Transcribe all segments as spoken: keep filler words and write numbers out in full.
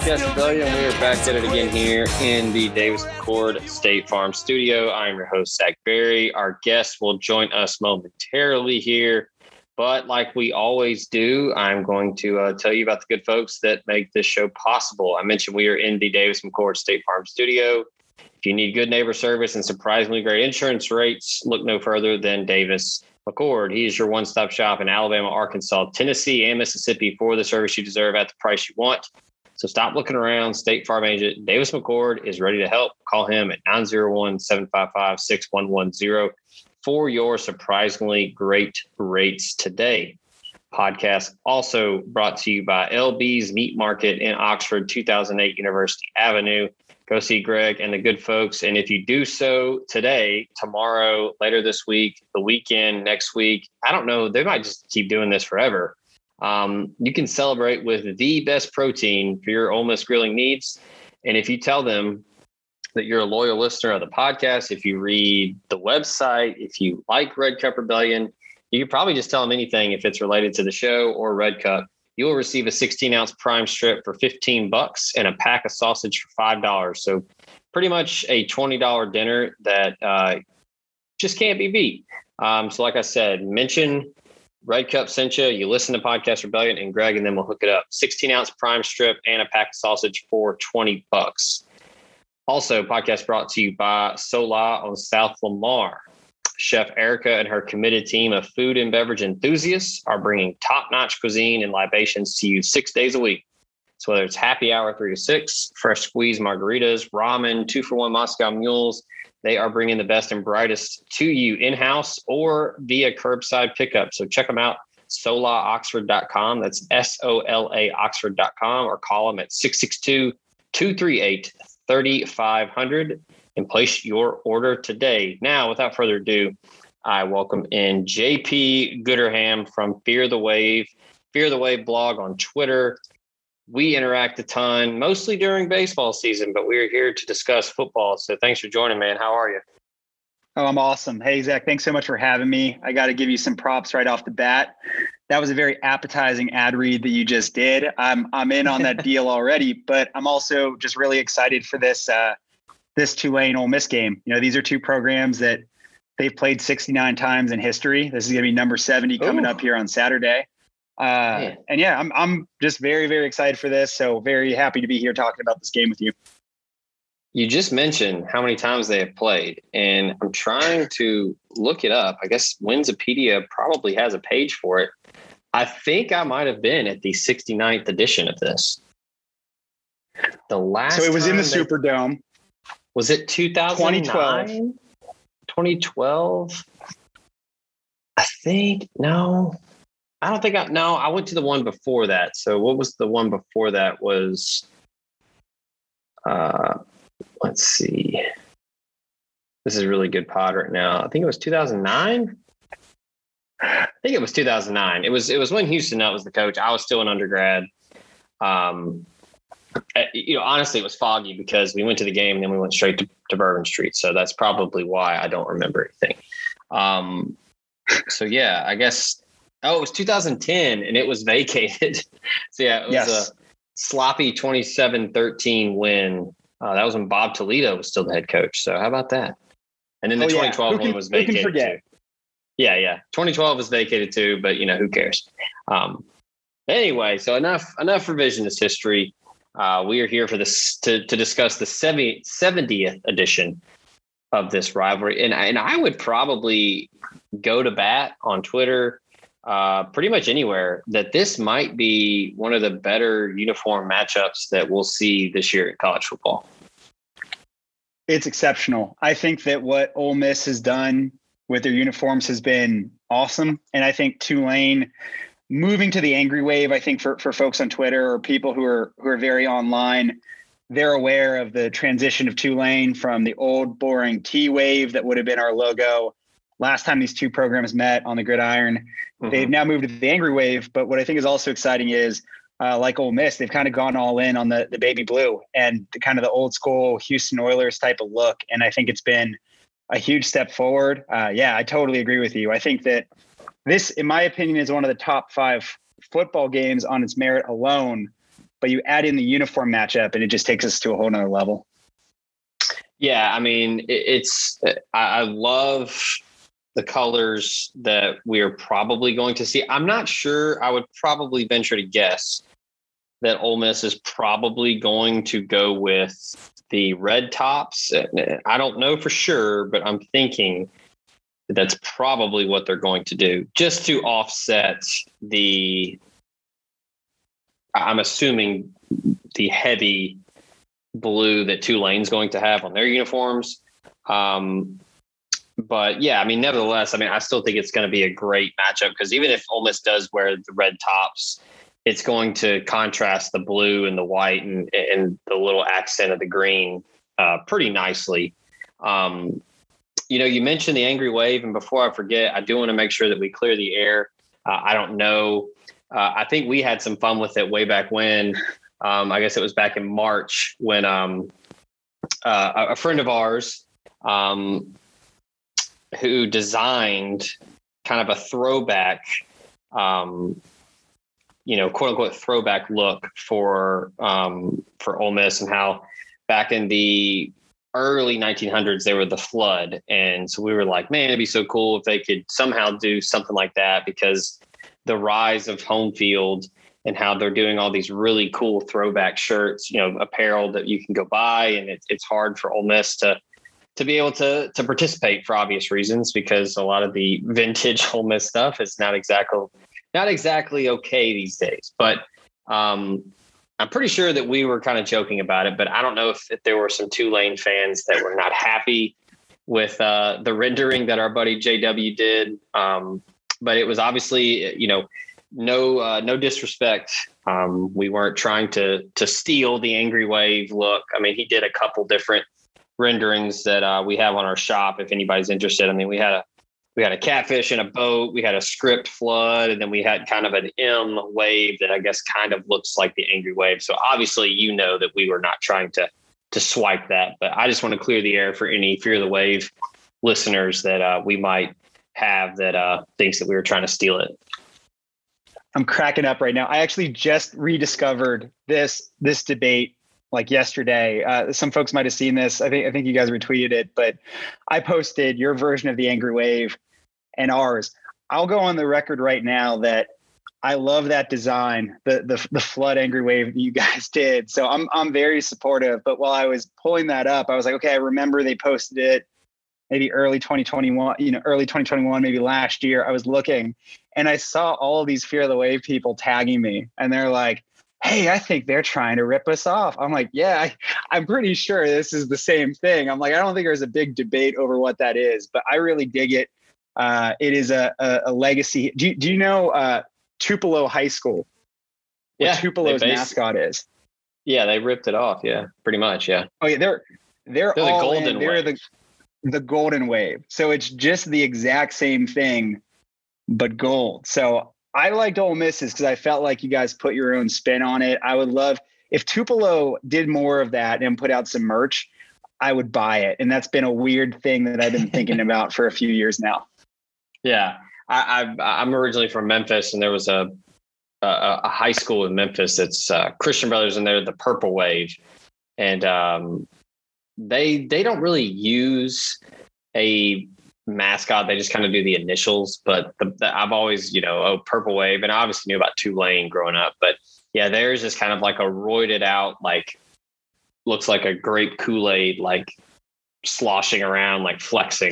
Podcast Rebellion. We are back at it again here in the Davis McCord State Farm studio. I am your host, Zach Berry. Our guest will join us momentarily here. But like we always do, I'm going to uh, tell you about the good folks that make this show possible. I mentioned we are in the Davis McCord State Farm studio. If you need good neighbor service and surprisingly great insurance rates, look no further than Davis McCord. He is your one-stop shop in Alabama, Arkansas, Tennessee, and Mississippi for the service you deserve at the price you want. So stop looking around. State Farm agent Davis McCord is ready to help. Call him at nine oh one, seven five five, six one one zero for your surprisingly great rates today. Podcast also brought to you by L B's Meat Market in Oxford, two thousand eight University Avenue. Go see Greg and the good folks. And if you do so today, tomorrow, later this week, the weekend, next week, I don't know, they might just keep doing this forever. Um, you can celebrate with the best protein for your Ole Miss grilling needs. And if you tell them that you're a loyal listener of the podcast, if you read the website, if you like Red Cup Rebellion, you can probably just tell them anything if it's related to the show or Red Cup. You'll receive a sixteen ounce prime strip for fifteen bucks and a pack of sausage for five dollars. So pretty much a twenty dollars dinner that uh, just can't be beat. Um, so like I said, mention Red Cup sent you, you listen to Podcast Rebellion and Greg, and then we'll hook it up. sixteen ounce prime strip and a pack of sausage for twenty bucks. Also, podcast brought to you by Sola on South Lamar. Chef Erica and her committed team of food and beverage enthusiasts are bringing top-notch cuisine and libations to you six days a week. So whether it's happy hour three to six, fresh squeeze margaritas, ramen, two for one Moscow mules, they are bringing the best and brightest to you in-house or via curbside pickup. So check them out, sola oxford dot com. That's S O L A oxford dot com, or call them at six six two, two three eight, three five zero zero and place your order today. Now, without further ado, I welcome in J P Gooderham from Fear the Wave, Fear the Wave blog on Twitter. We interact a ton, mostly during baseball season, but we're here to discuss football. So thanks for joining, man. How are you? Oh, I'm awesome. Hey, Zach, thanks so much for having me. I got to give you some props right off the bat. That was a very appetizing ad read that you just did. I'm I'm in on that deal already, but I'm also just really excited for this uh, this Tulane Ole Miss game. You know, these are two programs that they've played sixty-nine times in history. This is going to be number seventy coming Ooh. up here on Saturday. Uh, and yeah, I'm I'm just very, very excited for this. So very happy to be here talking about this game with you. You just mentioned how many times they have played, and I'm trying to look it up. I guess Winsipedia probably has a page for it. I think I might have been at the sixty-ninth edition of this. The last So it was in the they, Superdome. Was it two thousand nine? twenty twelve. twenty twelve? I think, no. I don't think I, no, I went to the one before that. So what was the one before that was, uh, let's see. This is really good pod right now. I think it was two thousand nine. I think it was two thousand nine. It was, it was when Houston Nutt was the coach. I was still an undergrad. Um, you know, honestly, it was foggy because we went to the game and then we went straight to, to Bourbon Street. So that's probably why I don't remember anything. Um, so yeah, I guess, oh, it was two thousand ten and it was vacated. So yeah, it was yes. a sloppy twenty-seven thirteen win. Uh, that was when Bob Toledo was still the head coach. So how about that? And then the oh, twenty twelve yeah. can, one was vacated too. Yeah, yeah. twenty twelve was vacated too, but you know, who cares? Um, anyway, so enough enough revisionist history. Uh, we are here for this to, to discuss the seventieth edition of this rivalry. And, and I would probably go to bat on Twitter, uh, pretty much anywhere, that this might be one of the better uniform matchups that we'll see this year in college football. It's exceptional. I think that what Ole Miss has done with their uniforms has been awesome. And I think Tulane moving to the angry wave, I think for, for folks on Twitter or people who are who are very online, they're aware of the transition of Tulane from the old boring T wave that would have been our logo last time these two programs met on the gridiron. Mm-hmm. They've now moved to the angry wave. But what I think is also exciting is, uh, like Ole Miss, they've kind of gone all in on the, the baby blue and the kind of the old school Houston Oilers type of look. And I think it's been a huge step forward. Uh, yeah, I totally agree with you. I think that this, in my opinion, is one of the top five football games on its merit alone. but you add in the uniform matchup and it just takes us to a whole nother level. Yeah. I mean, it, it's, I, I love the colors that we are probably going to see. I'm not sure. I would probably venture to guess that Ole Miss is probably going to go with the red tops. I don't know for sure, but I'm thinking that that's probably what they're going to do, just to offset the, I'm assuming, the heavy blue that Tulane's going to have on their uniforms. Um, but yeah, I mean, nevertheless, I mean, I still think it's going to be a great matchup, because even if Ole Miss does wear the red tops, it's going to contrast the blue and the white and, and the little accent of the green uh, pretty nicely. Um, you know, you mentioned the Angry Wave, and before I forget, I do want to make sure that we clear the air. Uh, I don't know. Uh, I think we had some fun with it way back when. Um, I guess it was back in March when um, uh, a friend of ours um, who designed kind of a throwback um you know, quote unquote throwback look for, um, for Ole Miss, and how back in the early nineteen hundreds, they were the Flood. And so we were like, man, it'd be so cool if they could somehow do something like that, because the rise of home field and how they're doing all these really cool throwback shirts, you know, apparel that you can go buy. And it's, it's hard for Ole Miss to, to be able to, to participate for obvious reasons, because a lot of the vintage Ole Miss stuff is not exactly Not exactly okay these days, but um, I'm pretty sure that we were kind of joking about it. But I don't know if, if there were some Tulane fans that were not happy with uh, the rendering that our buddy J W did. Um, but it was obviously, you know, no uh, no disrespect. Um, we weren't trying to to steal the Angry Wave look. I mean, he did a couple different renderings that uh, we have on our shop if anybody's interested. I mean, we had a We had a catfish in a boat. We had a script flood, and then we had kind of an M wave that I guess kind of looks like the Angry Wave. So obviously, you know that we were not trying to to swipe that. But I just want to clear the air for any Fear the Wave listeners that uh, we might have that uh, thinks that we were trying to steal it. I'm cracking up right now. I actually just rediscovered this this debate like yesterday. Uh, some folks might have seen this. I think I think you guys retweeted it, but I posted your version of the Angry Wave and ours. I'll go on the record right now that I love that design, the the the Flood Angry Wave that you guys did. So I'm I'm very supportive. But while I was pulling that up, I was like, okay, I remember they posted it maybe early twenty twenty-one, you know, early twenty twenty-one, maybe last year. I was looking and I saw all of these Fear the Wave people tagging me, and they're like, hey, I think they're trying to rip us off. I'm like, yeah, I, I'm pretty sure this is the same thing. I'm like, I don't think there's a big debate over what that is, but I really dig it. Uh, it is a, a, a legacy. Do you, do you know uh, Tupelo High School? What Yeah, Tupelo's based, mascot is? Yeah, they ripped it off. Yeah, pretty much. Yeah. Oh yeah, they're they're, they're all the golden in. They're wave. the the golden wave. So it's just the exact same thing, but gold. So I liked Ole Miss's because I felt like you guys put your own spin on it. I would love if Tupelo did more of that and put out some merch, I would buy it. And that's been a weird thing that I've been thinking about for a few years now. Yeah, I, I, I'm originally from Memphis, and there was a a, a high school in Memphis that's uh, Christian Brothers, and they're the Purple Wave, and um, they they don't really use a mascot. They just kind of do the initials, but the, the, I've always, you know, oh, Purple Wave, and I obviously knew about Tulane growing up, but yeah, theirs is kind of like a roided out, like looks like a grape Kool-Aid, like sloshing around, like flexing.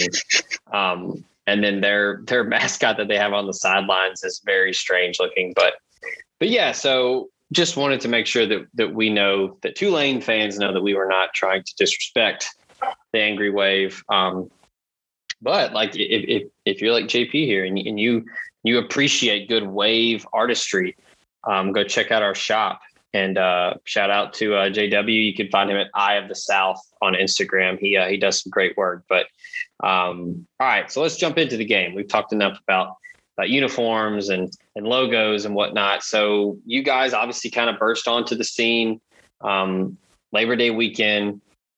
Um, and then their their mascot that they have on the sidelines is very strange looking, but but yeah, so just wanted to make sure that that we know that Tulane fans know that we were not trying to disrespect the Angry Wave. Um, But like, if, if, if you're like J P here and, and you, you appreciate good wave artistry, um, go check out our shop, and uh, shout out to uh, J W. You can find him at Eye of the South on Instagram. He, uh, he does some great work, but um, all right, so let's jump into the game. We've talked enough about, about uniforms and, and logos and whatnot. So you guys obviously kind of burst onto the scene, um, Labor Day weekend.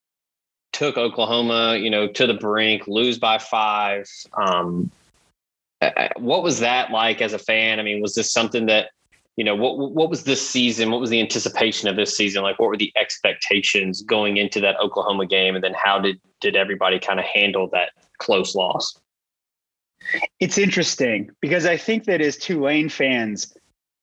Took Oklahoma, you know, to the brink, lose by five. Um, what was that like as a fan? I mean, was this something that you know, what what was this season? What was the anticipation of this season? Like, what were the expectations going into that Oklahoma game? And then how did, did everybody kind of handle that close loss? It's interesting because I think that as Tulane fans,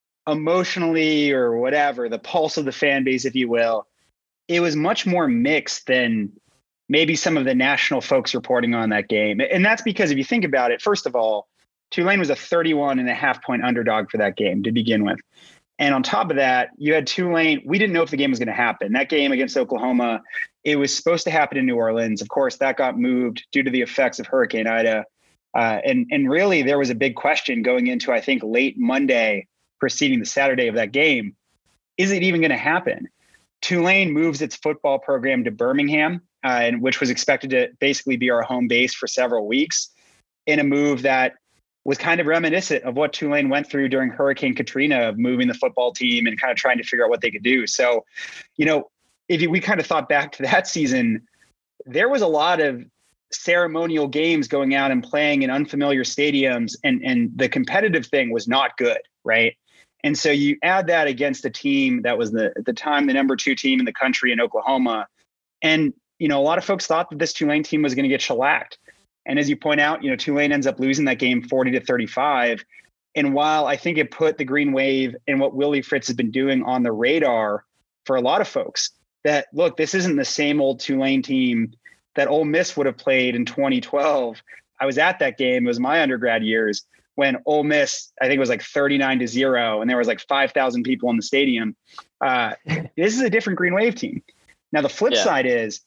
emotionally or whatever, the pulse of the fan base, if you will, it was much more mixed than maybe some of the national folks reporting on that game. And that's because if you think about it, first of all, Tulane was a thirty-one and a half point underdog for that game to begin with. And on top of that, you had Tulane. We didn't know if the game was going to happen. That game against Oklahoma, it was supposed to happen in New Orleans. Of course, that got moved due to the effects of Hurricane Ida. Uh, and, and really, there was a big question going into, I think, late Monday preceding the Saturday of that game. Is it even going to happen? Tulane moves its football program to Birmingham, uh, and which was expected to basically be our home base for several weeks, in a move that was kind of reminiscent of what Tulane went through during Hurricane Katrina, of moving the football team and kind of trying to figure out what they could do. So, you know, if we kind of thought back to that season, there was a lot of ceremonial games going out and playing in unfamiliar stadiums, and, and the competitive thing was not good, right? And so you add that against a team that was the, at the time, the number two team in the country in Oklahoma. And, you know, a lot of folks thought that this Tulane team was going to get shellacked. And as you point out, you know, Tulane ends up losing that game forty to thirty-five. And while I think it put the Green Wave and what Willie Fritz has been doing on the radar for a lot of folks, that, look, this isn't the same old Tulane team that Ole Miss would have played in twenty twelve. I was at that game. It was my undergrad years when Ole Miss, I think it was like thirty-nine to zero, and there was like five thousand people in the stadium. Uh, this is a different Green Wave team. Now, the flip yeah. side is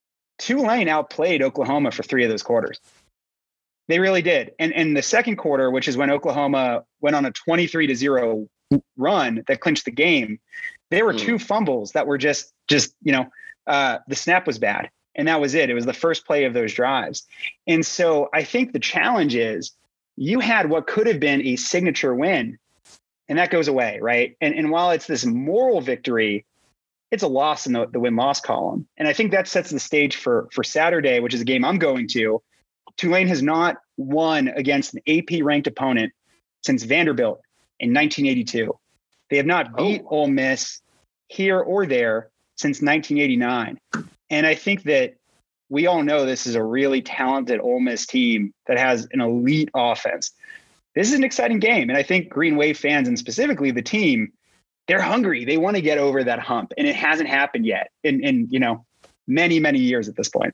Tulane outplayed Oklahoma for three of those quarters. They really did. And and the second quarter, which is when Oklahoma went on a twenty-three to zero run that clinched the game, there were mm. two fumbles that were just, just you know, uh, the snap was bad. And that was it. It was the first play of those drives. And so I think the challenge is you had what could have been a signature win, and that goes away, right? And, and while it's this moral victory, it's a loss in the, the win-loss column. And I think that sets the stage for, for Saturday, which is a game I'm going to. Tulane has not won against an A P-ranked opponent since Vanderbilt in nineteen eighty-two. They have not beat oh. Ole Miss here or there since nineteen eighty-nine. And I think that we all know this is a really talented Ole Miss team that has an elite offense. This is an exciting game. And I think Green Wave fans, and specifically the team, they're hungry. They want to get over that hump. And it hasn't happened yet in, in you know, many, many years at this point.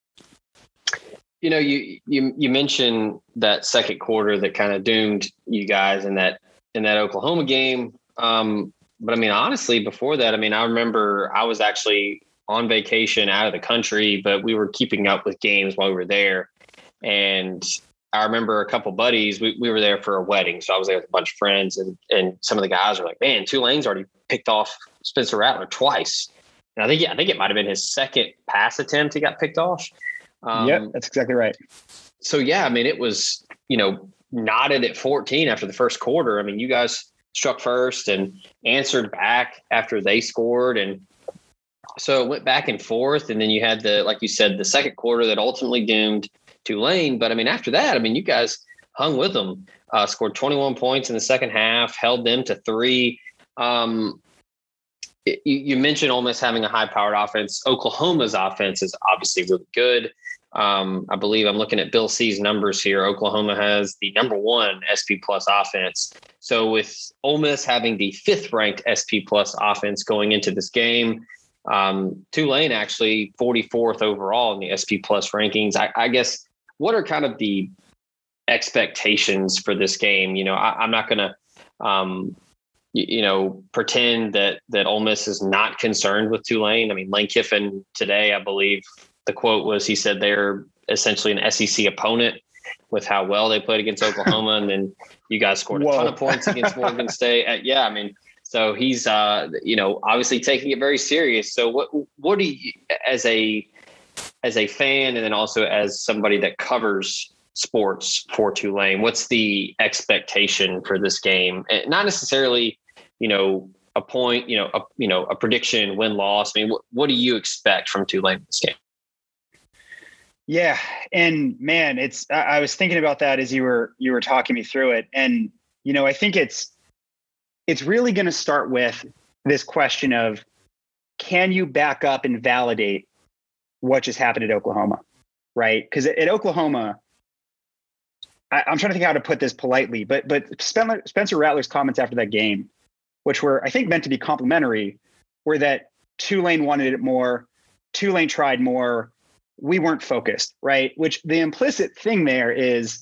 You know, you you you mentioned that second quarter that kind of doomed you guys in that in that Oklahoma game. Um, but I mean, honestly, before that, I mean, I remember I was actually on vacation out of the country, but we were keeping up with games while we were there. And I remember a couple buddies, we, we were there for a wedding. So I was there with a bunch of friends, and, and some of the guys were like, man, Tulane's already picked off Spencer Rattler twice. And I think, yeah, I think it might've been his second pass attempt he got picked off. Um, yeah, that's exactly right. So yeah, I mean, it was, you know, knotted at fourteen after the first quarter. I mean, you guys struck first and answered back after they scored. And so it went back and forth. And then you had the, like you said, the second quarter that ultimately doomed Tulane. But I mean, after that, I mean, you guys hung with them, uh, scored twenty-one points in the second half, held them to three. Um, it, you, you mentioned Ole Miss having a high-powered offense. Oklahoma's offense is obviously really good. Um, I believe I'm looking at Bill C's numbers here. Oklahoma has the number one S P plus offense. So with Ole Miss having the fifth ranked S P plus offense going into this game, um, Tulane actually forty-fourth overall in the S P plus rankings. I, I guess, what are kind of the expectations for this game? You know, I, I'm not going to, um, you, you know, pretend that, that Ole Miss is not concerned with Tulane. I mean, Lane Kiffin today, I believe, the quote was, he said they're essentially an S E C opponent with how well they played against Oklahoma. And then you guys scored a Whoa. ton of points against Morgan State. Uh, yeah. I mean, so he's, uh, you know, obviously taking it very serious. So what, what do you, as a, as a fan, and then also as somebody that covers sports for Tulane, what's the expectation for this game? And not necessarily, you know, a point, you know, a, you know, a prediction, win, loss. I mean, what, what do you expect from Tulane in this game? Yeah. And man, it's, I, I was thinking about that as you were, you were talking me through it. And, you know, I think it's, it's really going to start with this question of, can you back up and validate what just happened at Oklahoma, right? Because at, at Oklahoma, I, I'm trying to think how to put this politely, but but Spencer, Spencer Rattler's comments after that game, which were, I think, meant to be complimentary, were that Tulane wanted it more, Tulane tried more, we weren't focused, right? Which the implicit thing there is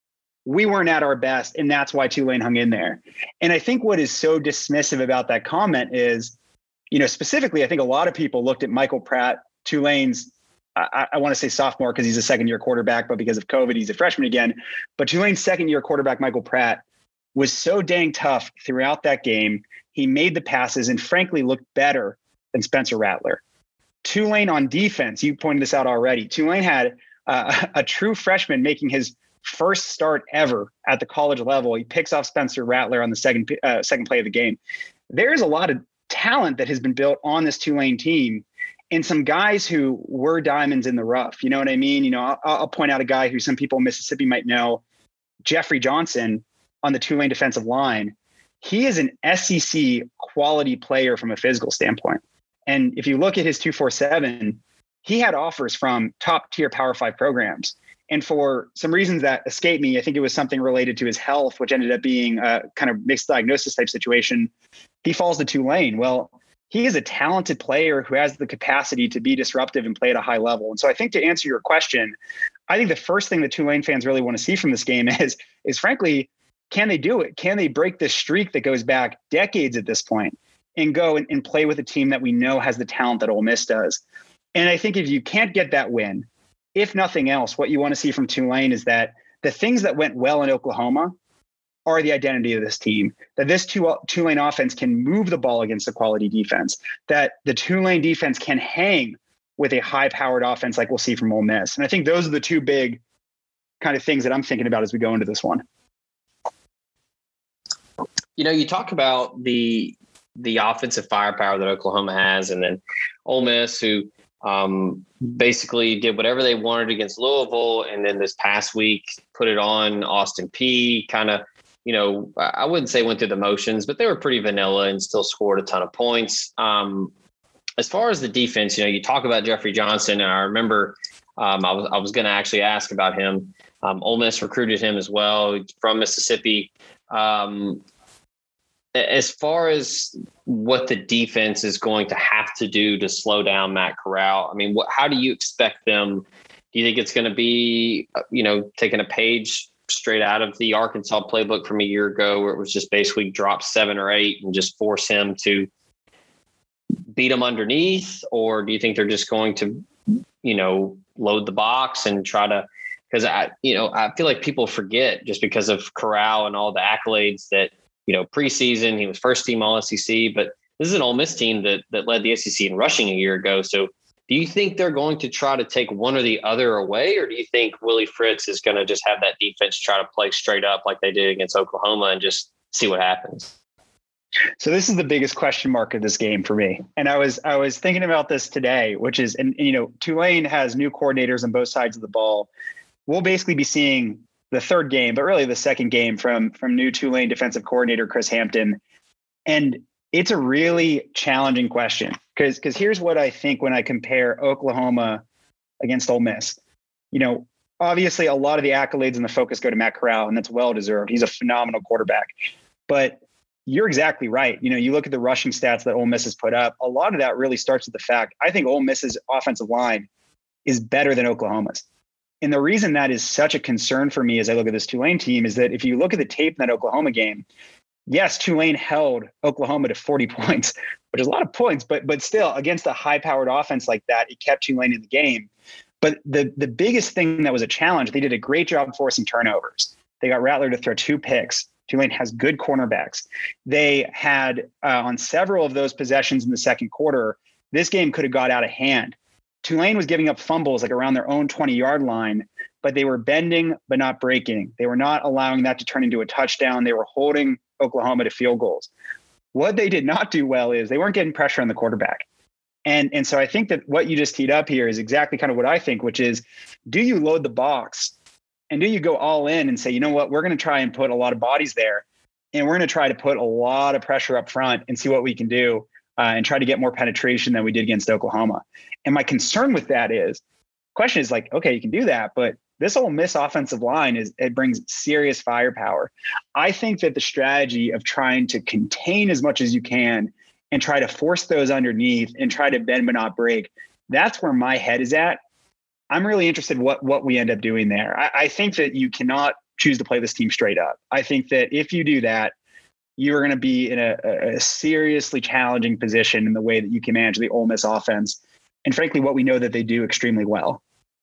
we weren't at our best, and that's why Tulane hung in there. And I think what is so dismissive about that comment is, you know, specifically, I think a lot of people looked at Michael Pratt, Tulane's, I, I want to say sophomore because he's a second year quarterback, but because of COVID, he's a freshman again. But Tulane's second year quarterback, Michael Pratt, was so dang tough throughout that game. He made the passes and frankly looked better than Spencer Rattler. Tulane on defense, you pointed this out already. Tulane had uh, a true freshman making his first start ever at the college level. He picks off Spencer Rattler on the second uh, second play of the game. There's a lot of talent that has been built on this Tulane team, and some guys who were diamonds in the rough. You know what I mean? You know, I'll, I'll point out a guy who some people in Mississippi might know, Jeffrey Johnson on the Tulane defensive line. He is an S E C quality player from a physical standpoint. And if you look at his two forty-seven, he had offers from top tier Power Five programs. And for some reasons that escape me, I think it was something related to his health, which ended up being a kind of mixed diagnosis type situation. He falls to Tulane. Well, he is a talented player who has the capacity to be disruptive and play at a high level. And so I think to answer your question, I think the first thing that Tulane fans really want to see from this game is, is frankly, can they do it? Can they break this streak that goes back decades at this point and go and, and play with a team that we know has the talent that Ole Miss does? And I think if you can't get that win, if nothing else, what you want to see from Tulane is that the things that went well in Oklahoma are the identity of this team, that this Tulane offense can move the ball against a quality defense, that the Tulane defense can hang with a high-powered offense like we'll see from Ole Miss. And I think those are the two big kind of things that I'm thinking about as we go into this one. You know, you talk about the the offensive firepower that Oklahoma has, and then Ole Miss, who um, basically did whatever they wanted against Louisville, and then this past week put it on Austin Peay, kind of, you know, I wouldn't say went through the motions, but they were pretty vanilla and still scored a ton of points. Um, as far as the defense, you know, you talk about Jeffrey Johnson, and I remember um, I was I was going to actually ask about him. Um, Ole Miss recruited him as well from Mississippi. Um, As far as what the defense is going to have to do to slow down Matt Corral, I mean, what, how do you expect them? Do you think it's going to be, you know, taking a page straight out of the Arkansas playbook from a year ago, where it was just basically drop seven or eight and just force him to beat him underneath? Or do you think they're just going to, you know, load the box and try to, because I, you know, I feel like people forget just because of Corral and all the accolades that, you know, preseason, he was first team All S E C, but this is an Ole Miss team that that led the S E C in rushing a year ago. So do you think they're going to try to take one or the other away, or do you think Willie Fritz is going to just have that defense try to play straight up like they did against Oklahoma and just see what happens? So this is the biggest question mark of this game for me. And I was I was thinking about this today, which is, and, and you know, Tulane has new coordinators on both sides of the ball. We'll basically be seeing the third game, but really the second game from, from new Tulane defensive coordinator Chris Hampton. And it's a really challenging question because because here's what I think when I compare Oklahoma against Ole Miss. You know, obviously a lot of the accolades and the focus go to Matt Corral, and that's well-deserved. He's a phenomenal quarterback. But you're exactly right. You know, you look at the rushing stats that Ole Miss has put up, a lot of that really starts with the fact, I think Ole Miss's offensive line is better than Oklahoma's. And the reason that is such a concern for me as I look at this Tulane team is that if you look at the tape in that Oklahoma game, yes, Tulane held Oklahoma to forty points, which is a lot of points, but but still against a high-powered offense like that, it kept Tulane in the game. But the, the biggest thing that was a challenge, they did a great job forcing turnovers. They got Rattler to throw two picks. Tulane has good cornerbacks. They had uh, on several of those possessions in the second quarter, this game could have got out of hand. Tulane was giving up fumbles like around their own twenty-yard line, but they were bending but not breaking. They were not allowing that to turn into a touchdown. They were holding Oklahoma to field goals. What they did not do well is they weren't getting pressure on the quarterback. And, and so I think that what you just teed up here is exactly kind of what I think, which is, do you load the box and do you go all in and say, you know what, we're going to try and put a lot of bodies there? and we're going to try to put a lot of pressure up front and see what we can do uh, and try to get more penetration than we did against Oklahoma. And my concern with that is, question is like, okay, you can do that, but this Ole Miss offensive line is, it brings serious firepower. I think that the strategy of trying to contain as much as you can and try to force those underneath and try to bend but not break, that's where my head is at. I'm really interested what what we end up doing there. I, I think that you cannot choose to play this team straight up. I think that if you do that, you are going to be in a, a seriously challenging position in the way that you can manage the Ole Miss offense. And frankly, what we know that they do extremely well.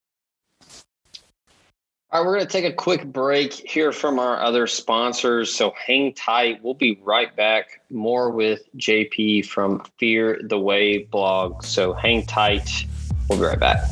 All right, we're going to take a quick break, hear from our other sponsors. So hang tight. We'll be right back. More with J P from Fear the Way blog. So hang tight. We'll be right back.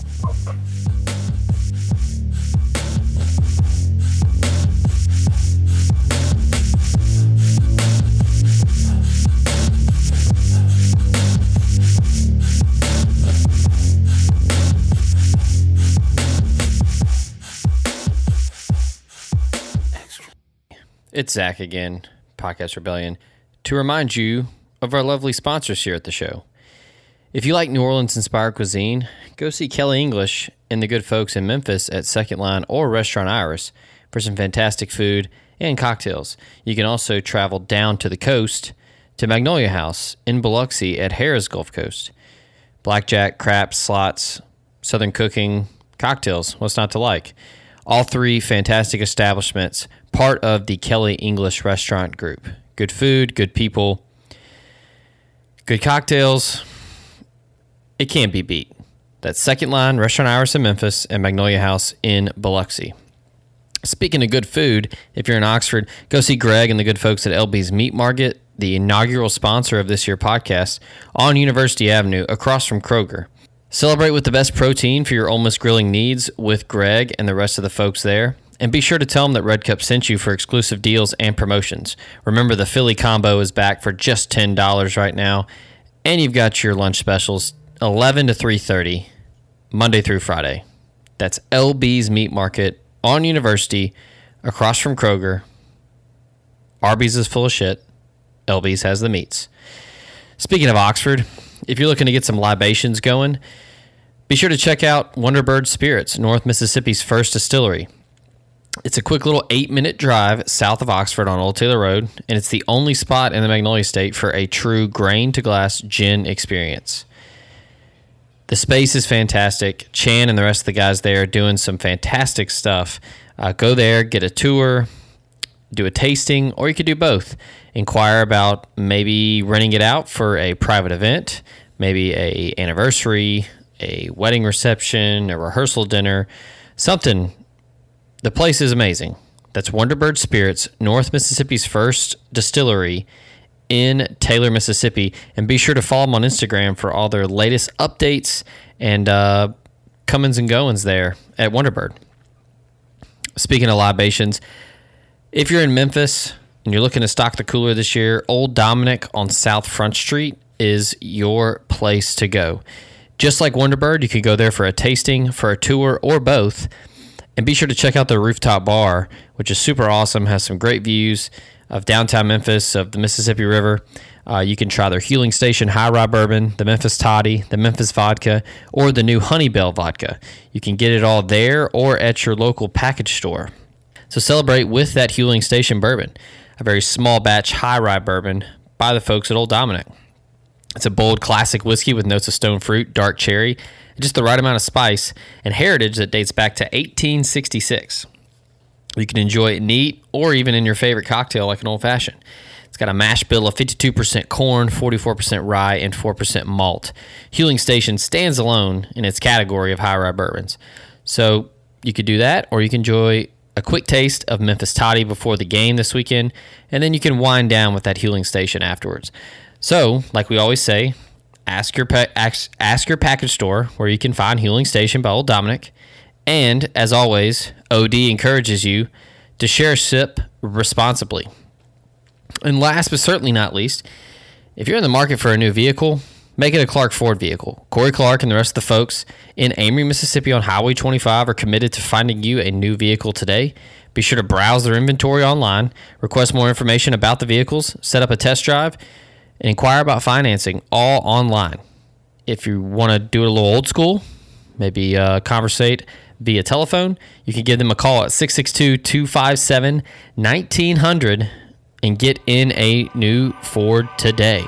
It's Zach again, Podcast Rebellion, to remind you of our lovely sponsors here at the show. If you like New Orleans-inspired cuisine, go see Kelly English and the good folks in Memphis at Second Line or Restaurant Iris for some fantastic food and cocktails. You can also travel down to the coast to Magnolia House in Biloxi at Harrah's Gulf Coast. Blackjack, craps, slots, southern cooking, cocktails, what's not to like? All three fantastic establishments, part of the Kelly English Restaurant Group. Good food, good people, good cocktails. It can't be beat. That's Second Line, Restaurant Iris in Memphis, and Magnolia House in Biloxi. Speaking of good food, if you're in Oxford, go see Greg and the good folks at L B's Meat Market, the inaugural sponsor of this year's podcast, on University Avenue, across from Kroger. Celebrate with the best protein for your Ole Miss grilling needs with Greg and the rest of the folks there. And be sure to tell them that Red Cup sent you for exclusive deals and promotions. Remember, the Philly combo is back for just ten dollars right now. And you've got your lunch specials, eleven to three thirty, Monday through Friday. That's L B's Meat Market on University, across from Kroger. Arby's is full of shit. L B's has the meats. Speaking of Oxford, if you're looking to get some libations going, be sure to check out Wonderbird Spirits, North Mississippi's first distillery. It's a quick little eight-minute drive south of Oxford on Old Taylor Road, and it's the only spot in the Magnolia State for a true grain-to-glass gin experience. The space is fantastic. Chan and the rest of the guys there are doing some fantastic stuff. Uh, go there, get a tour, do a tasting, or you could do both. Inquire about maybe renting it out for a private event, maybe a anniversary, a wedding reception, a rehearsal dinner, something. The place is amazing. That's Wonderbird Spirits, North Mississippi's first distillery in Taylor, Mississippi. And be sure to follow them on Instagram for all their latest updates and uh, comings and goings there at Wonderbird. Speaking of libations, if you're in Memphis and you're looking to stock the cooler this year, Old Dominick on South Front Street is your place to go. Just like Wonderbird, you could go there for a tasting, for a tour, or both. And be sure to check out their rooftop bar, which is super awesome, has some great views of downtown Memphis, of the Mississippi River. Uh, you can try their Huling Station High Rye Bourbon, the Memphis Toddy, the Memphis Vodka, or the new Honey Bell Vodka. You can get it all there or at your local package store. So celebrate with that Huling Station bourbon, a very small batch high rye bourbon by the folks at Old Dominick. It's a bold classic whiskey with notes of stone fruit, dark cherry, just the right amount of spice, and heritage that dates back to eighteen sixty-six. You can enjoy it neat or even in your favorite cocktail like an old-fashioned. It's got a mash bill of fifty-two percent corn, forty-four percent rye, and four percent malt. Huling Station stands alone in its category of high rye bourbons. So you could do that, or you can enjoy a quick taste of Memphis Toddy before the game this weekend, and then you can wind down with that Huling Station afterwards. So, like we always say, ask your pa- ask, ask your package store where you can find Huling Station by Old Dominick. And, as always, O D encourages you to share a sip responsibly. And last but certainly not least, if you're in the market for a new vehicle, make it a Clark Ford vehicle. Corey Clark and the rest of the folks in Amory, Mississippi on Highway twenty-five are committed to finding you a new vehicle today. Be sure to browse their inventory online, request more information about the vehicles, set up a test drive, and inquire about financing all online. If you want to do it a little old school, maybe uh, conversate via telephone, you can give them a call at six six two, two five seven, one nine zero zero and get in a new Ford today.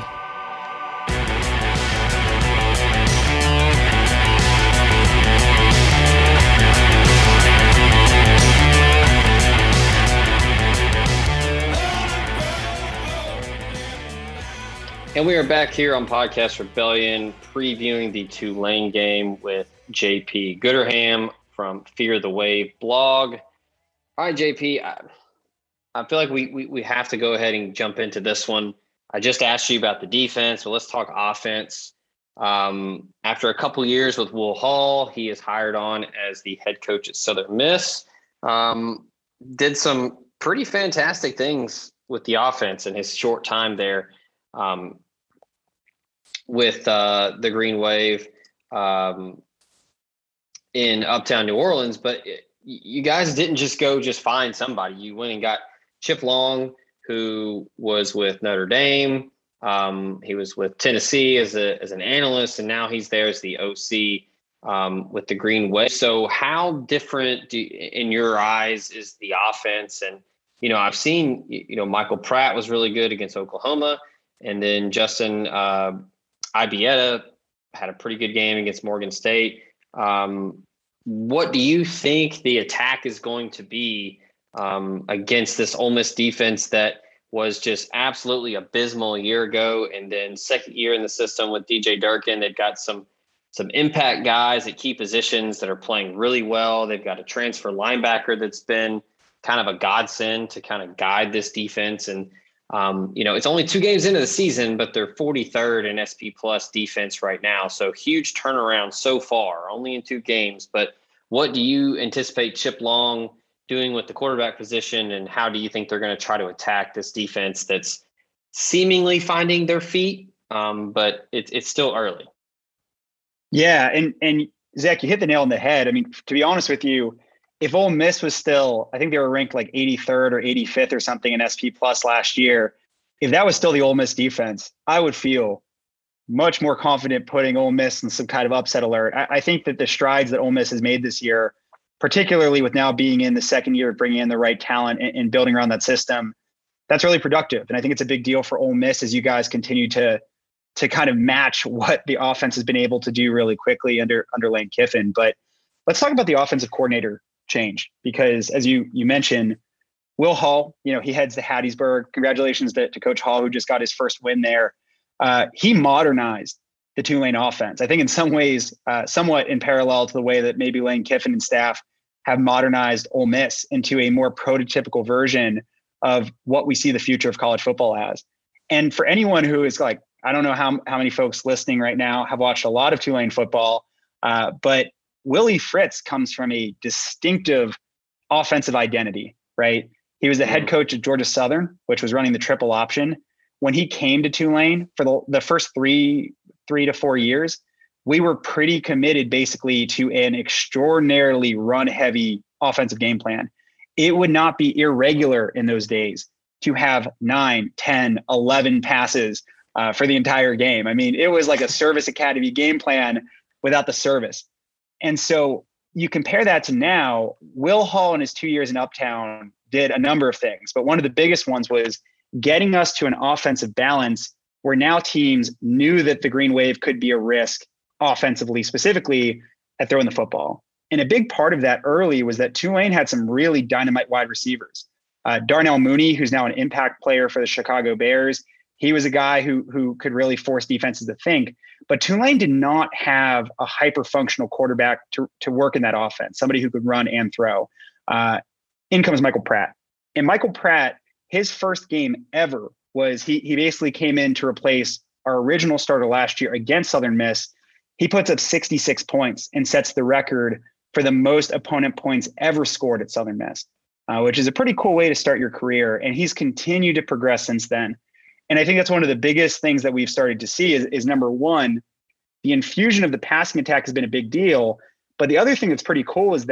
And we are back here on Podcast Rebellion, previewing the Tulane game with J P Gooderham from Fear the Wave blog. All right, J P, I, I feel like we, we we have to go ahead and jump into this one. I just asked you about the defense, but let's talk offense. Um, after a couple years with Will Hall, he is hired on as the head coach at Southern Miss. Um, did some pretty fantastic things with the offense in his short time there. Um, with uh, the Green Wave um, in Uptown New Orleans, but it, you guys didn't just go just find somebody. You went and got Chip Long, who was with Notre Dame. Um, he was with Tennessee as a as an analyst, and now he's there as the O C um, with the Green Wave. So how different do, in your eyes is the offense? And, you know, I've seen, you know, Michael Pratt was really good against Oklahoma. And then Justin uh, Ibieta had a pretty good game against Morgan State. Um, what do you think the attack is going to be um, against this Ole Miss defense that was just absolutely abysmal a year ago? And then second year in the system with D J Durkin, they've got some some impact guys at key positions that are playing really well. They've got a transfer linebacker that's been kind of a godsend to kind of guide this defense. And Um, you know, it's only two games into the season, but they're forty-third in S P plus defense right now. So huge turnaround so far, only in two games. But what do you anticipate Chip Long doing with the quarterback position, and how do you think they're going to try to attack this defense that's seemingly finding their feet, um, but it, it's still early? Yeah, and and Zach, you hit the nail on the head. I mean, to be honest with you, if Ole Miss was still, I think they were ranked like eighty-third or eighty-fifth or something in S P plus last year. If that was still the Ole Miss defense, I would feel much more confident putting Ole Miss in some kind of upset alert. I, I think that the strides that Ole Miss has made this year, particularly with now being in the second year of bringing in the right talent and, and building around that system, that's really productive. And I think it's a big deal for Ole Miss as you guys continue to to kind of match what the offense has been able to do really quickly under under Lane Kiffin. But let's talk about the offensive coordinator change, because as you you mentioned, Will Hall, you know, he heads to Hattiesburg. Congratulations to, to Coach Hall, who just got his first win there. Uh, he modernized the Tulane offense. I think in some ways, uh, somewhat in parallel to the way that maybe Lane Kiffin and staff have modernized Ole Miss into a more prototypical version of what we see the future of college football as. And for anyone who is like, I don't know how, how many folks listening right now have watched a lot of Tulane football, uh, but Willie Fritz comes from a distinctive offensive identity, right? He was the head coach at Georgia Southern, which was running the triple option. When he came to Tulane for the, the first three, three to four years, we were pretty committed basically to an extraordinarily run-heavy offensive game plan. It would not be irregular in those days to have nine, ten, eleven passes uh, for the entire game. I mean, it was like a service academy game plan without the service. And so you compare that to now, Will Hall in his two years in Uptown did a number of things, but one of the biggest ones was getting us to an offensive balance where now teams knew that the Green Wave could be a risk offensively, specifically at throwing the football. And a big part of that early was that Tulane had some really dynamite wide receivers. Uh, Darnell Mooney, who's now an impact player for the Chicago Bears, he was a guy who who could really force defenses to think. But Tulane did not have a hyper-functional quarterback to, to work in that offense, somebody who could run and throw. Uh, in comes Michael Pratt. And Michael Pratt, his first game ever was he he basically came in to replace our original starter last year against Southern Miss. He puts up sixty-six points and sets the record for the most opponent points ever scored at Southern Miss, uh, which is a pretty cool way to start your career. And he's continued to progress since then. And I think that's one of the biggest things that we've started to see is, is number one, the infusion of the passing attack has been a big deal. But the other thing that's pretty cool is that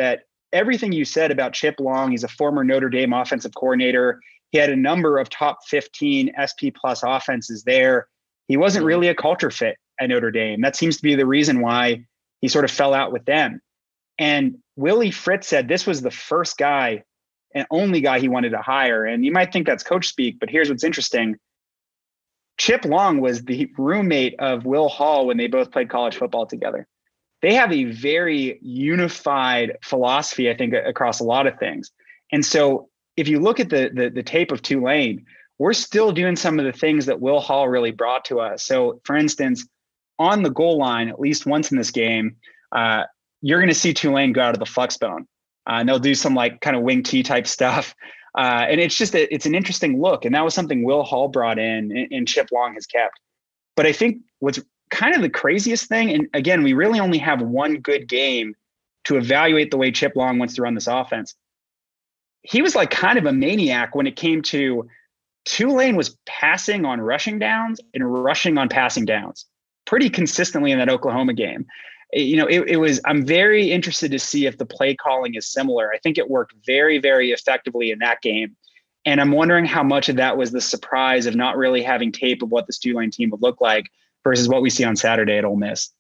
everything you said about Chip Long, he's a former Notre Dame offensive coordinator. He had a number of top fifteen S P plus offenses there. He wasn't really a culture fit at Notre Dame. That seems to be the reason why he sort of fell out with them. And Willie Fritz said this was the first guy and only guy he wanted to hire. And you might think that's coach speak, but here's what's interesting. Chip Long was the roommate of Will Hall when they both played college football together. They have a very unified philosophy, I think, across a lot of things. And so if you look at the, the, the tape of Tulane, we're still doing some of the things that Will Hall really brought to us. So for instance, on the goal line, at least once in this game, uh, you're going to see Tulane go out of the flex bone. Uh, and they'll do some like kind of wing T type stuff. Uh, and it's just, a, it's an interesting look. And that was something Will Hall brought in and, and Chip Long has kept. But I think what's kind of the craziest thing, and again, we really only have one good game to evaluate the way Chip Long wants to run this offense. He was like kind of a maniac when it came to Tulane was passing on rushing downs and rushing on passing downs pretty consistently in that Oklahoma game. You know, it, it was, I'm very interested to see if the play calling is similar. I think it worked very, very effectively in that game. And I'm wondering how much of that was the surprise of not really having tape of what this Tulane team would look like versus what we see on Saturday at Ole Miss.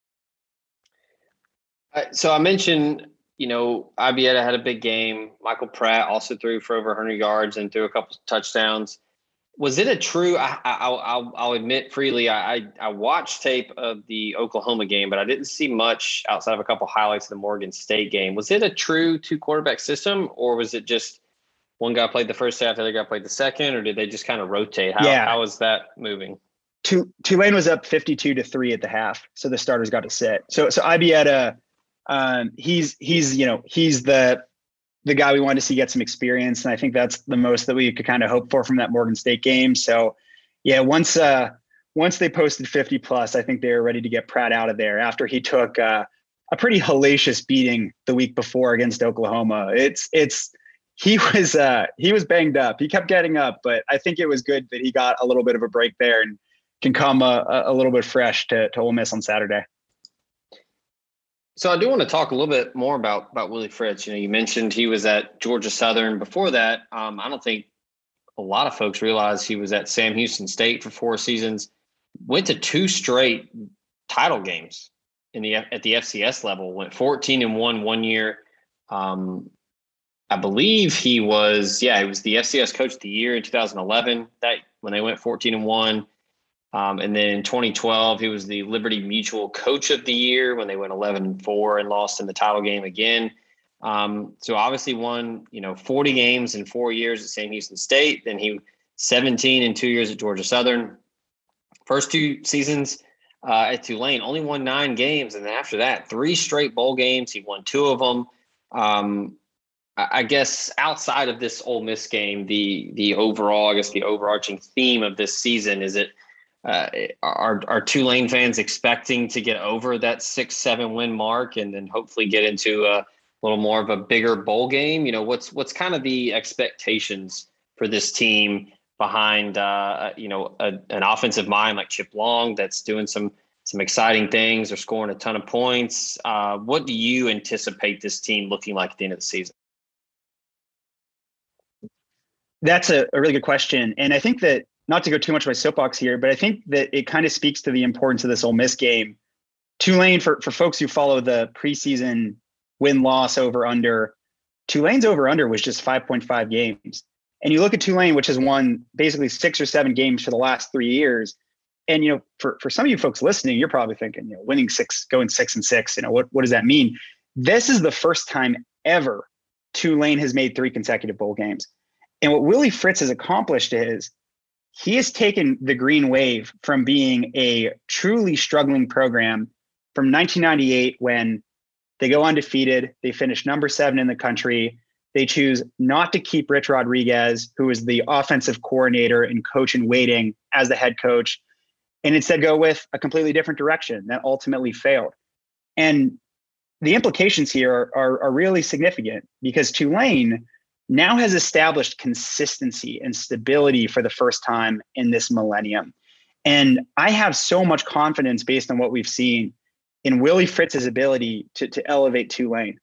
Uh, so I mentioned, you know, Ibieta had a big game. Michael Pratt also threw for over one hundred yards and threw a couple touchdowns. Was it a true? I, I, I'll, I'll admit freely, I, I watched tape of the Oklahoma game, but I didn't see much outside of a couple highlights of the Morgan State game. Was it a true two quarterback system, or was it just one guy played the first half, the other guy played the second, or did they just kind of rotate? How, yeah. how was that moving? Tulane was up fifty-two to three at the half, so the starters got to sit. So, so Ibieta, um, he's he's you know he's the the guy we wanted to see get some experience. And I think that's the most that we could kind of hope for from that Morgan State game. So yeah, once, uh, once they posted fifty plus, I think they were ready to get Pratt out of there after he took uh, a pretty hellacious beating the week before against Oklahoma. It's, it's, he was, uh, he was banged up. He kept getting up, but I think it was good that he got a little bit of a break there and can come a, a little bit fresh to, to Ole Miss on Saturday. So I do want to talk a little bit more about, about Willie Fritz. You know, you mentioned he was at Georgia Southern. Before that, um, I don't think a lot of folks realize he was at Sam Houston State for four seasons, went to two straight title games in the at the F C S level, went fourteen and one one year. Um, I believe he was, yeah, he was the F C S Coach of the Year in two thousand eleven, that when they went fourteen and one. Um, and then in twenty twelve, he was the Liberty Mutual Coach of the Year when they went eleven and four and lost in the title game again. Um, so obviously won, you know, forty games in four years at Sam Houston State. Then he seventeen in two years at Georgia Southern. First two seasons uh, at Tulane, only won nine games. And then after that, three straight bowl games. He won two of them. Um, I, I guess outside of this Ole Miss game, the the overall, I guess the overarching theme of this season is it, Uh, are are Tulane fans expecting to get over that six, seven win mark and then hopefully get into a little more of a bigger bowl game? You know, what's what's kind of the expectations for this team behind, uh, you know, a, an offensive mind like Chip Long that's doing some some exciting things. They're scoring a ton of points. Uh, what do you anticipate this team looking like at the end of the season? That's a, a really good question. And I think that, not to go too much of my soapbox here, but I think that it kind of speaks to the importance of this Ole Miss game. Tulane, for, for folks who follow the preseason win-loss over-under, Tulane's over-under was just five point five games. And you look at Tulane, which has won basically six or seven games for the last three years. And, you know, for, for some of you folks listening, you're probably thinking, you know, winning six, going six and six, you know, what, what does that mean? This is the first time ever Tulane has made three consecutive bowl games. And what Willie Fritz has accomplished is he has taken the Green Wave from being a truly struggling program from nineteen ninety-eight when they go undefeated, they finish number seven in the country. They choose not to keep Rich Rodriguez, who is the offensive coordinator and coach in waiting, as the head coach, and instead go with a completely different direction that ultimately failed. And the implications here are, are, are really significant because Tulane now has established consistency and stability for the first time in this millennium. And I have so much confidence based on what we've seen in Willie Fritz's ability to, to elevate Tulane.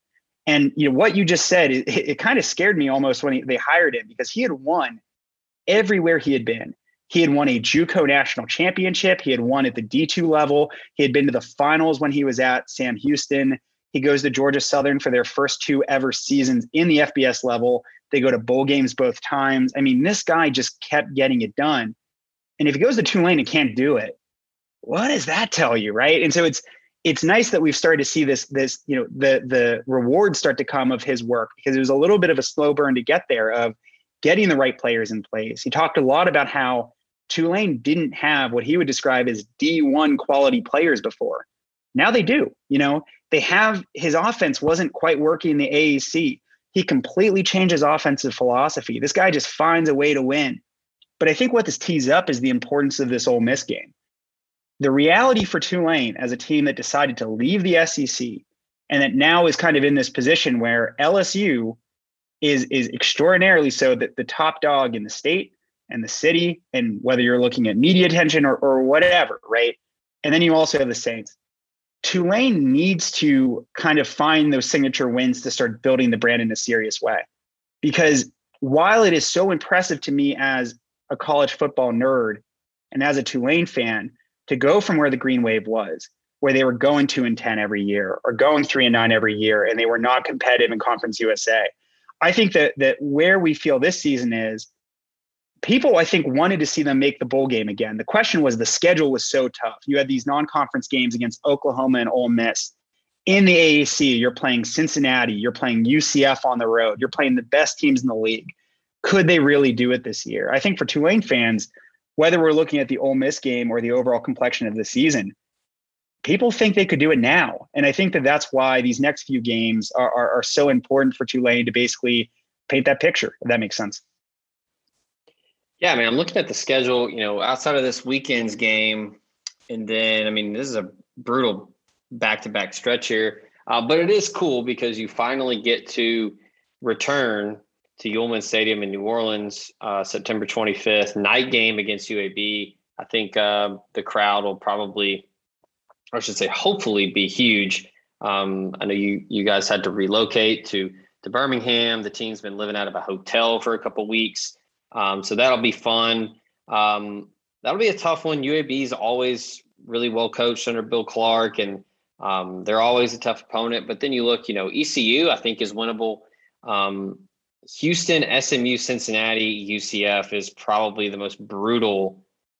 And you know what you just said, it, it kind of scared me almost when he, they hired him, because he had won everywhere he had been. He had won a JUCO national championship. He had won at the D two level. He had been to the finals when he was at Sam Houston. He goes to Georgia Southern for their first two ever seasons in the F B S level. They go to bowl games both times. I mean, this guy just kept getting it done. And if he goes to Tulane and can't do it, what does that tell you, right? And so it's it's nice that we've started to see this, this, you know, the the rewards start to come of his work, because it was a little bit of a slow burn to get there of getting the right players in place. He talked a lot about how Tulane didn't have what he would describe as D one quality players before. Now they do. You know, they have, his offense wasn't quite working in the A A C. He completely changed his offensive philosophy. This guy just finds a way to win. But I think what this tees up is the importance of this Ole Miss game. The reality for Tulane as a team that decided to leave the S E C and that now is kind of in this position where L S U is, is extraordinarily so, that the top dog in the state and the city, and whether you're looking at media attention or, or whatever, right? And then you also have the Saints. Tulane needs to kind of find those signature wins to start building the brand in a serious way. Because while it is so impressive to me as a college football nerd and as a Tulane fan to go from where the Green Wave was, where they were going two and ten every year or going three and nine every year, and they were not competitive in Conference U S A. I think that that where we feel this season is, people, I think, wanted to see them make the bowl game again. The question was, the schedule was so tough. You had these non-conference games against Oklahoma and Ole Miss. In the A A C, you're playing Cincinnati, you're playing U C F on the road, you're playing the best teams in the league. Could they really do it this year? I think for Tulane fans, whether we're looking at the Ole Miss game or the overall complexion of the season, people think they could do it now. And I think that that's why these next few games are, are, are so important for Tulane to basically paint that picture, if that makes sense. Yeah, I mean, I'm looking at the schedule, you know, outside of this weekend's game. And then, I mean, this is a brutal back-to-back stretch here. Uh, but it is cool because you finally get to return to Yulman Stadium in New Orleans, uh, September twenty-fifth, night game against U A B. I think uh, the crowd will probably, or I should say, hopefully be huge. Um, I know you you guys had to relocate to, to Birmingham. The team's been living out of a hotel for a couple of weeks. Um, so that'll be fun. Um, that'll be a tough one. U A B is always really well coached under Bill Clark, and um, they're always a tough opponent. But then you look, you know, E C U, I think, is winnable. Um, Houston, S M U, Cincinnati, U C F is probably the most brutal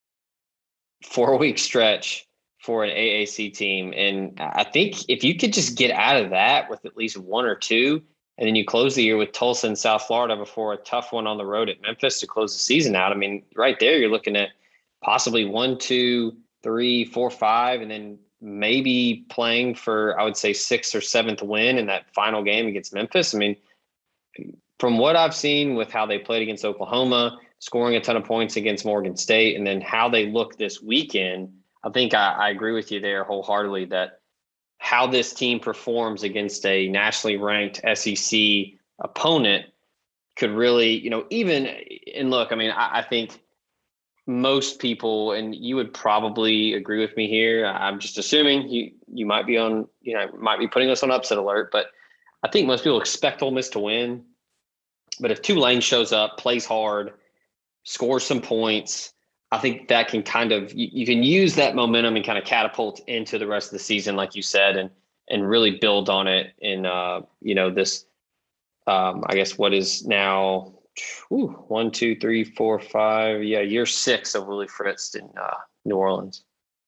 four-week stretch for an A A C team. And I think if you could just get out of that with at least one or two, and then you close the year with Tulsa and South Florida before a tough one on the road at Memphis to close the season out. I mean, right there, you're looking at possibly one, two, three, four, five, and then maybe playing for, I would say, sixth or seventh win in that final game against Memphis. I mean, from what I've seen with how they played against Oklahoma, scoring a ton of points against Morgan State, and then how they look this weekend, I think I, I agree with you there wholeheartedly that how this team performs against a nationally ranked S E C opponent could really, you know, even, and look, I mean, I, I think most people, and you would probably agree with me here, I'm just assuming you, you might be on, you know, might be putting us on upset alert, but I think most people expect Ole Miss to win. But if Tulane shows up, plays hard, scores some points, I think that can kind of, you, you can use that momentum and kind of catapult into the rest of the season, like you said, and and really build on it in, uh, you know, this, um, I guess what is now whew, one, two, three, four, five, yeah, year six of Willie Fritz in uh, New Orleans.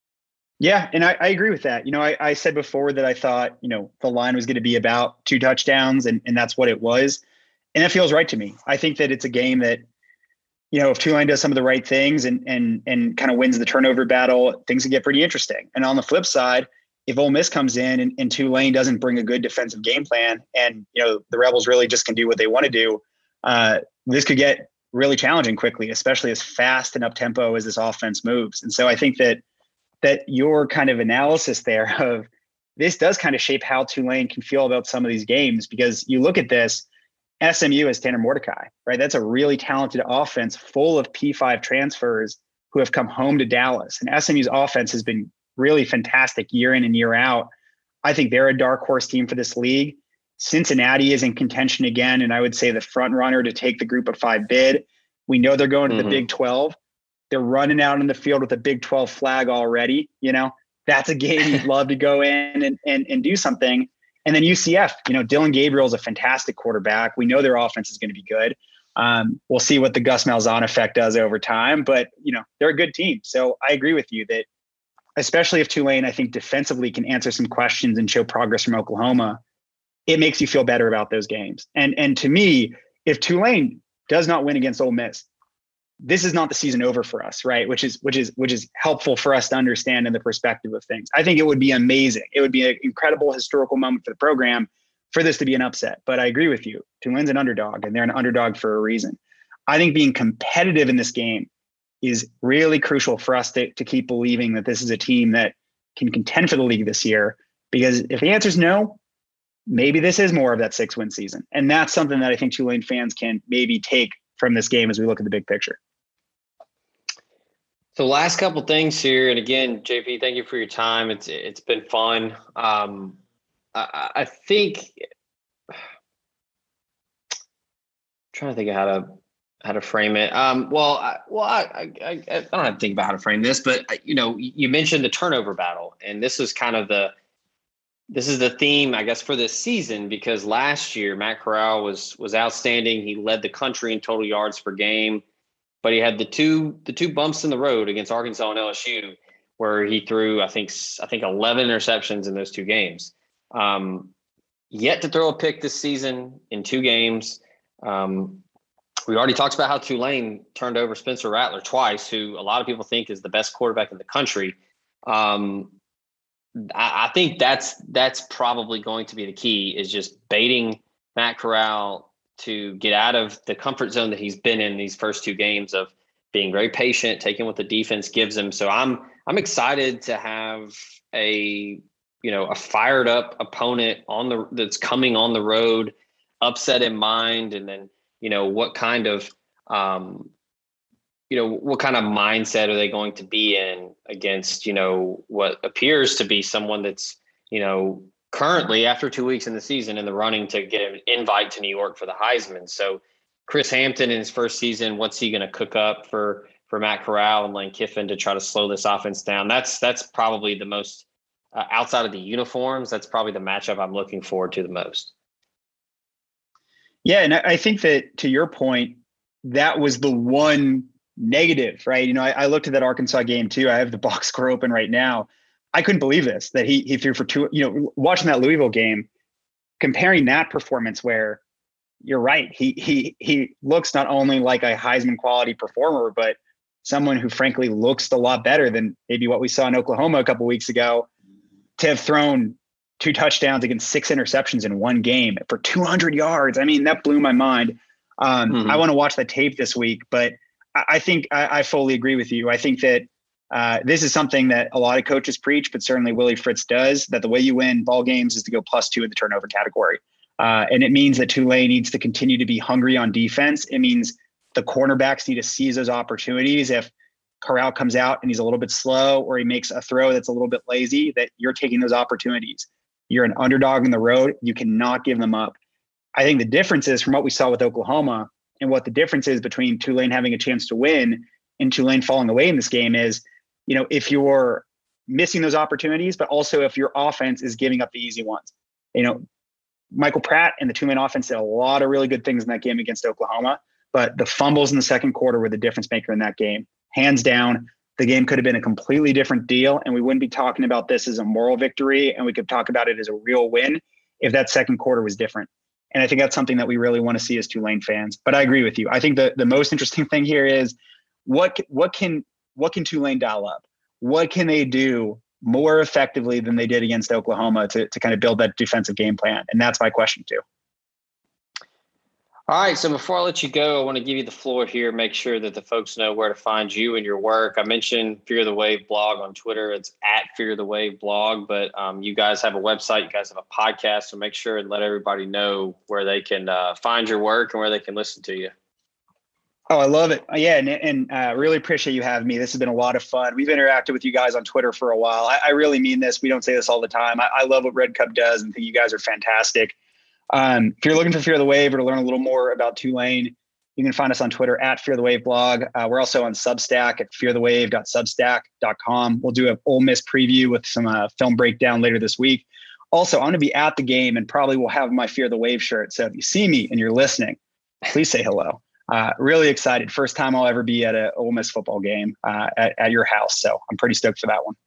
Yeah, and I, I agree with that. You know, I, I said before that I thought, you know, the line was going to be about two touchdowns, and, and that's what it was. And that feels right to me. I think that it's a game that, you know, if Tulane does some of the right things and and and kind of wins the turnover battle, things can get pretty interesting. And on the flip side, if Ole Miss comes in and, and Tulane doesn't bring a good defensive game plan, and you know the Rebels really just can do what they want to do, uh, this could get really challenging quickly, especially as fast and up tempo as this offense moves. And so I think that that your kind of analysis there of this does kind of shape how Tulane can feel about some of these games, because you look at this. S M U has Tanner Mordecai, right? That's a really talented offense full of P five transfers who have come home to Dallas. And S M U's offense has been really fantastic year in and year out. I think they're a dark horse team for this league. Cincinnati is in contention again, and I would say the front runner to take the group of five bid. We know they're going to Mm-hmm. the Big twelve. They're running out in the field with a Big twelve flag already. You know, that's a game you'd love to go in and, and, and do something. And then U C F, you know, Dylan Gabriel is a fantastic quarterback. We know their offense is going to be good. Um, we'll see what the Gus Malzahn effect does over time, but you know, they're a good team. So I agree with you that, especially if Tulane, I think defensively can answer some questions and show progress from Oklahoma, it makes you feel better about those games. And, and to me, if Tulane does not win against Ole Miss, this is not the season over for us, right? Which is, which is, which is helpful for us to understand in the perspective of things. I think it would be amazing. It would be an incredible historical moment for the program for this to be an upset. But I agree with you. Tulane's an underdog, and they're an underdog for a reason. I think being competitive in this game is really crucial for us to, to keep believing that this is a team that can contend for the league this year. Because if the answer is no, maybe this is more of that six win season. And that's something that I think Tulane fans can maybe take from this game as we look at the big picture. So last couple things here. And again, J P, thank you for your time. It's, it's been fun. Um, I, I think I'm trying to think of how to, how to frame it. Um, well, I, well, I, I, I don't have to think about how to frame this, but you know, you mentioned the turnover battle, and this is kind of the, this is the theme, I guess, for this season, because last year Matt Corral was, was outstanding. He led the country in total yards per game, but he had the two, the two bumps in the road against Arkansas and L S U, where he threw, I think, I think eleven interceptions in those two games. Um, yet to throw a pick this season in two games. Um, we already talked about how Tulane turned over Spencer Rattler twice, who a lot of people think is the best quarterback in the country. Um, I, I think that's that's probably going to be the key, is just baiting Matt Corral to get out of the comfort zone that he's been in these first two games of being very patient, taking what the defense gives him. So I'm I'm excited to have a you know a fired up opponent on the that's coming on the road, upset in mind, and then you know what kind of um, you know what kind of mindset are they going to be in against you know what appears to be someone that's you know currently, after two weeks in the season, in the running to get an invite to New York for the Heisman. So Chris Hampton in his first season, what's he going to cook up for for Matt Corral and Lane Kiffin to try to slow this offense down? That's that's probably the most, uh, outside of the uniforms, that's probably the matchup I'm looking forward to the most. Yeah, and I think that, to your point, that was the one negative, right? You know, I, I looked at that Arkansas game too. I have the box score open right now. I couldn't believe this, that he he threw for two, you know, watching that Louisville game, comparing that performance where you're right. He he he looks not only like a Heisman quality performer, but someone who frankly looks a lot better than maybe what we saw in Oklahoma a couple of weeks ago, to have thrown two touchdowns against six interceptions in one game for two hundred yards. I mean, that blew my mind. Um, mm-hmm. I want to watch that tape this week, but I, I think I, I fully agree with you. I think that Uh, this is something that a lot of coaches preach, but certainly Willie Fritz does, that the way you win ball games is to go plus two in the turnover category. Uh, and it means that Tulane needs to continue to be hungry on defense. It means the cornerbacks need to seize those opportunities. If Corral comes out and he's a little bit slow, or he makes a throw that's a little bit lazy, that you're taking those opportunities. You're an underdog in the road. You cannot give them up. I think the difference is, from what we saw with Oklahoma, and what the difference is between Tulane having a chance to win and Tulane falling away in this game is, you know, if you're missing those opportunities, but also if your offense is giving up the easy ones. You know, Michael Pratt and the Tulane offense did a lot of really good things in that game against Oklahoma, but the fumbles in the second quarter were the difference maker in that game. Hands down, the game could have been a completely different deal, and we wouldn't be talking about this as a moral victory, and we could talk about it as a real win if that second quarter was different. And I think that's something that we really want to see as Tulane fans. But I agree with you. I think the, the most interesting thing here is what what can what can Tulane dial up? What can they do more effectively than they did against Oklahoma to, to kind of build that defensive game plan? And that's my question too. All right. So before I let you go, I want to give you the floor here. Make sure that the folks know where to find you and your work. I mentioned Fear the Wave blog on Twitter. It's at Fear the Wave blog, but um, you guys have a website. You guys have a podcast. So make sure and let everybody know where they can uh, find your work and where they can listen to you. Oh, I love it. Yeah. And, and uh, really appreciate you having me. This has been a lot of fun. We've interacted with you guys on Twitter for a while. I, I really mean this. We don't say this all the time. I, I love what Red Cup does and think you guys are fantastic. Um, if you're looking for Fear the Wave or to learn a little more about Tulane, you can find us on Twitter at Fear the Wave blog. Uh, we're also on Substack at fear the wave dot substack dot com. We'll do an Ole Miss preview with some uh, film breakdown later this week. Also, I'm going to be at the game and probably will have my Fear the Wave shirt. So if you see me and you're listening, please say hello. Uh, really excited. First time I'll ever be at a Ole Miss football game uh, at, at your house. So I'm pretty stoked for that one.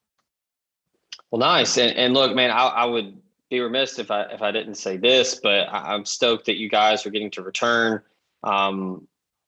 Well, nice. And, and look, man, I, I would be remiss if I if I didn't say this, but I, I'm stoked that you guys are getting to return. Um,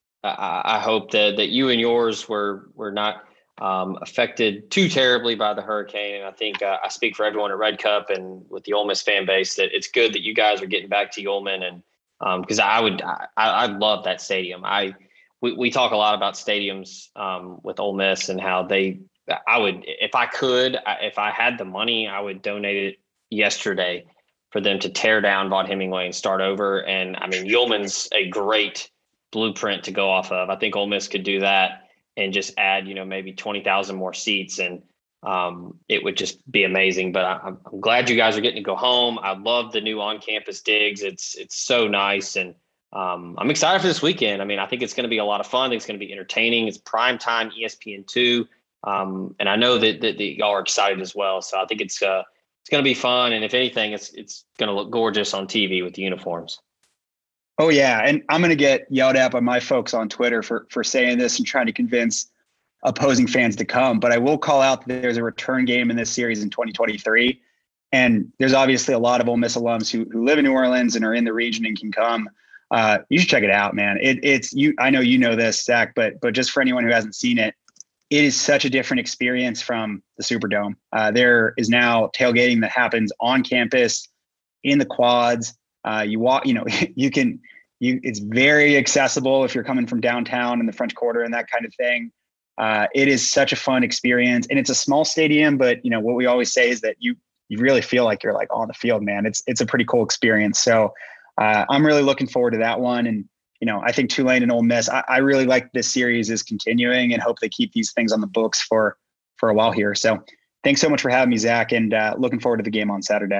I, I hope that that you and yours were were not um, affected too terribly by the hurricane. And I think uh, I speak for everyone at Red Cup and with the Ole Miss fan base that it's good that you guys are getting back to Ullman. And because um, I would I, I love that stadium. I we, we talk a lot about stadiums um, with Ole Miss and how they. I would, if I could, if I had the money, I would donate it yesterday for them to tear down Vaught Hemingway and start over. And I mean, Ullman's a great blueprint to go off of. I think Ole Miss could do that and just add, you know, maybe twenty thousand more seats, and um, it would just be amazing. But I, I'm, I'm glad you guys are getting to go home. I love the new on-campus digs. It's it's so nice, and um, I'm excited for this weekend. I mean, I think it's going to be a lot of fun. I think it's going to be entertaining. It's prime time E S P N two. Um, and I know that, that, that y'all are excited as well. So I think it's uh, it's going to be fun. And if anything, it's it's going to look gorgeous on T V with the uniforms. Oh, yeah. And I'm going to get yelled at by my folks on Twitter for, for saying this and trying to convince opposing fans to come. But I will call out that there's a return game in this series in twenty twenty-three. And there's obviously a lot of Ole Miss alums who, who live in New Orleans and are in the region and can come. Uh, you should check it out, man. It, it's you. I know you know this, Zach, but but just for anyone who hasn't seen it, it is such a different experience from the Superdome. Uh, there is now tailgating that happens on campus in the quads. Uh, you walk, you know, you can, you, it's very accessible if you're coming from downtown in the French Quarter and that kind of thing. Uh, it is such a fun experience, and it's a small stadium, but you know, what we always say is that you, you really feel like you're like on the field, man. It's, it's a pretty cool experience. So uh, I'm really looking forward to that one. And, you know, I think Tulane and Ole Miss, I, I really like this series is continuing and hope they keep these things on the books for, for a while here. So thanks so much for having me, Zach, and uh, looking forward to the game on Saturday.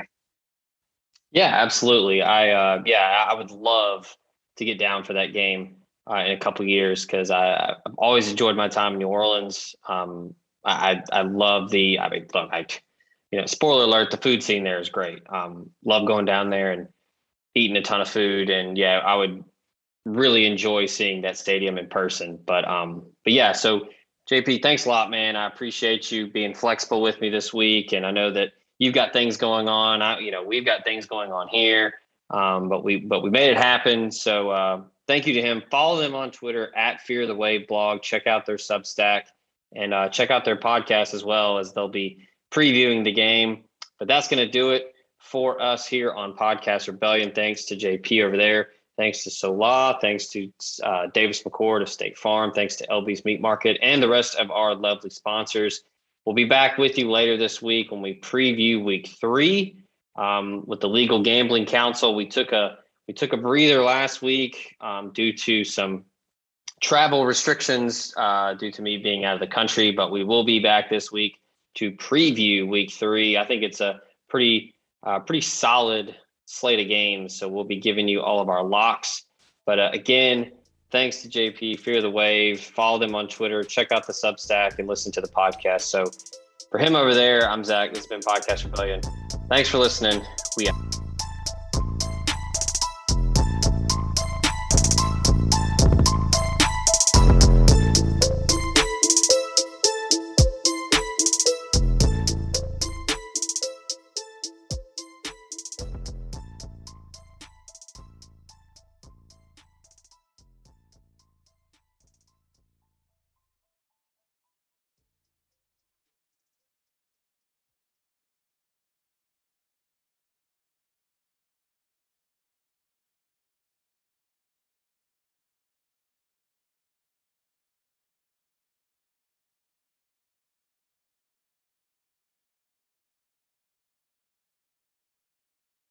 Yeah, absolutely. I, uh, yeah, I would love to get down for that game uh, in a couple of years, because I I've always enjoyed my time in New Orleans. Um, I, I love the, I mean, look, I, you know, spoiler alert, the food scene there is great. Um, love going down there and eating a ton of food. And yeah, I would really enjoy seeing that stadium in person. But um, but yeah, so J P, thanks a lot, man. I appreciate you being flexible with me this week. And I know that you've got things going on. I, you know, we've got things going on here. Um, but we but we made it happen. So uh, thank you to him. Follow them on Twitter at Fear the Wave blog. Check out their Substack and uh, check out their podcast as well, as they'll be previewing the game. But that's going to do it for us here on Podcast Rebellion. Thanks to J P over there. Thanks to Sola. Thanks to uh, Davis McCord of State Farm. Thanks to L B's Meat Market and the rest of our lovely sponsors. We'll be back with you later this week when we preview week three um, with the Legal Gambling Council. We took a we took a breather last week um, due to some travel restrictions uh, due to me being out of the country, but we will be back this week to preview week three. I think it's a pretty uh, pretty solid slate of games, so we'll be giving you all of our locks. But uh, again, thanks to J P, Fear the Wave. Follow them on Twitter, check out the Substack, and listen to the podcast. So for him over there, I'm Zach. This has been Podcast Rebellion. Thanks for listening. We out.